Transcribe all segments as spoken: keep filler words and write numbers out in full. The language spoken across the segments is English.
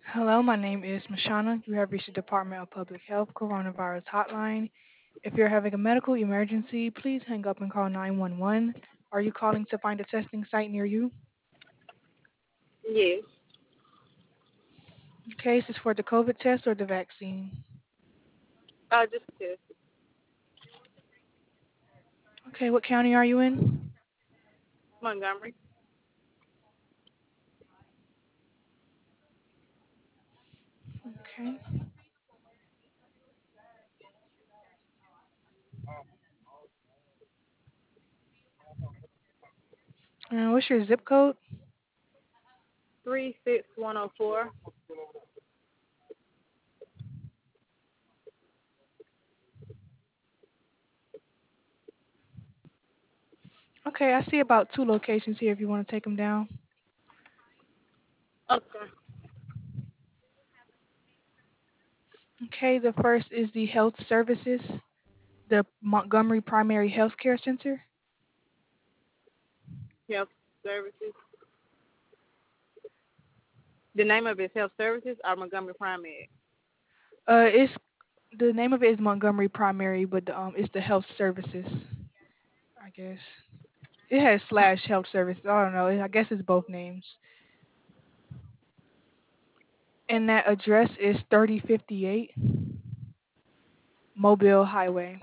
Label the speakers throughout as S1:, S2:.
S1: Hello, my name is Mashana. You have reached the Department of Public Health Coronavirus Hotline. If you're having a medical emergency, please hang up and call nine one one. Are you calling to find a testing site near you?
S2: Yes.
S1: Okay, is this for the COVID test or the vaccine?
S2: Uh, just test.
S1: Okay, what county are you in?
S2: Montgomery.
S1: Okay. Uh, what's your zip code?
S2: Three six one zero four.
S1: Okay, I see about two locations here if you want to take them down.
S2: Okay.
S1: Okay, the first is the Health Services, the Montgomery Primary Health Care Center.
S2: Health services. The name of it is Health Services or Montgomery Primary.
S1: Uh, it's the name of it is Montgomery Primary, but um, it's the Health Services, I guess. It has slash Health Services. I don't know. I guess it's both names. And that address is thirty fifty-eight Mobile Highway.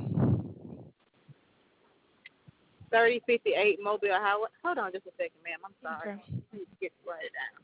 S2: Thirty fifty eight Mobile Highway. Hold on just a second, ma'am. I'm sorry.
S1: Okay.
S2: Let me get write it down.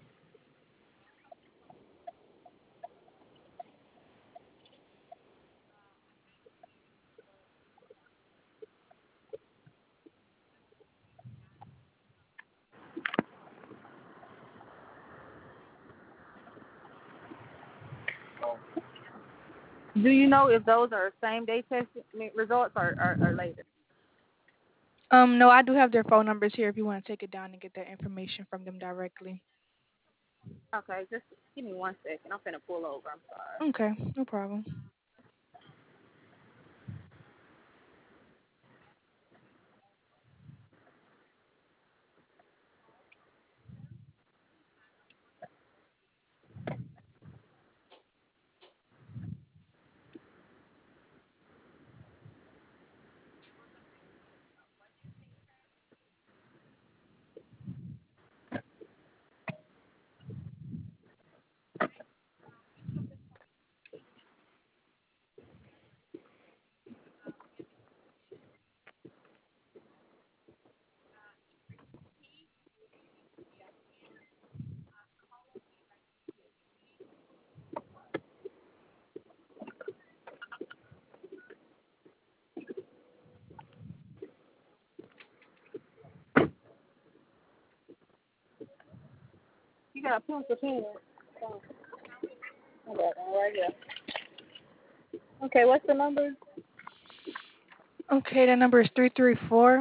S2: Do you know if those are same day test results or, or, or later?
S1: Um, no, I do have their phone numbers here if you want to take it down and get that information from them directly.
S2: Okay, just give me one second. I'm finna pull over. I'm sorry.
S1: Okay, no problem.
S2: You got a pencil pen. Oh, I got one right here. Okay, what's the number?
S1: Okay, that number is three three four,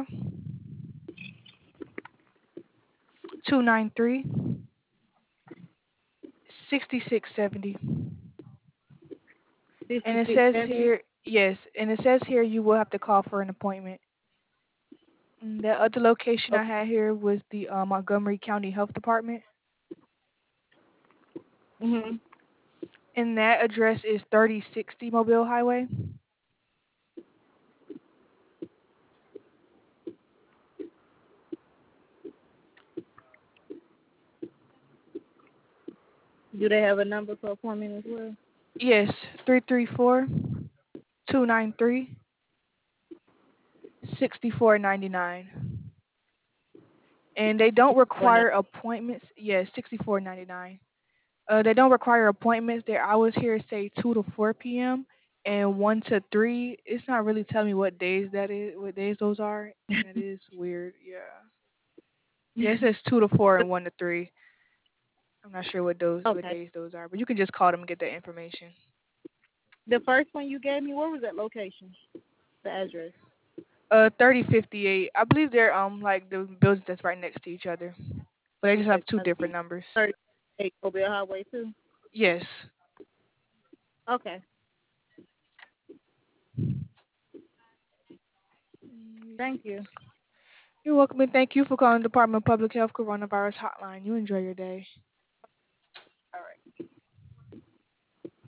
S1: two nine three, six six seven zero. And
S2: Fifty
S1: it
S2: six
S1: says
S2: seventy.
S1: here, yes, and it says here you will have to call for an appointment. Mm, the other location I
S2: Okay.
S1: had here was the uh, Montgomery County Health Department,
S2: Mhm.
S1: and that address is thirty sixty Mobile Highway.
S2: Do they have a number for appointment as well?
S1: Yes, three three four, two nine three, six four nine nine. And they don't
S2: Or not?
S1: require appointments. Yes, sixty four ninety nine. Uh, they don't require appointments. Their hours here say two to four p m and one to three. It's not really telling me what days that is, what days those are, and that is weird. Yeah. Yeah, it says two to four and one to three. I'm not sure what those what
S2: Okay.
S1: days those are, but you can just call them and get that information.
S2: The first one you gave me, where was that location? The address.
S1: Uh, thirty fifty eight. I believe they're um like the buildings that's right next to each other, but they
S2: You
S1: just have
S2: said
S1: two different numbers.
S2: thirty-eight Mobile Highway too.
S1: Yes.
S2: Okay.
S1: Mm,
S2: Thank you.
S1: you're welcome, and thank you for calling the Department of Public Health Coronavirus Hotline. You enjoy your day.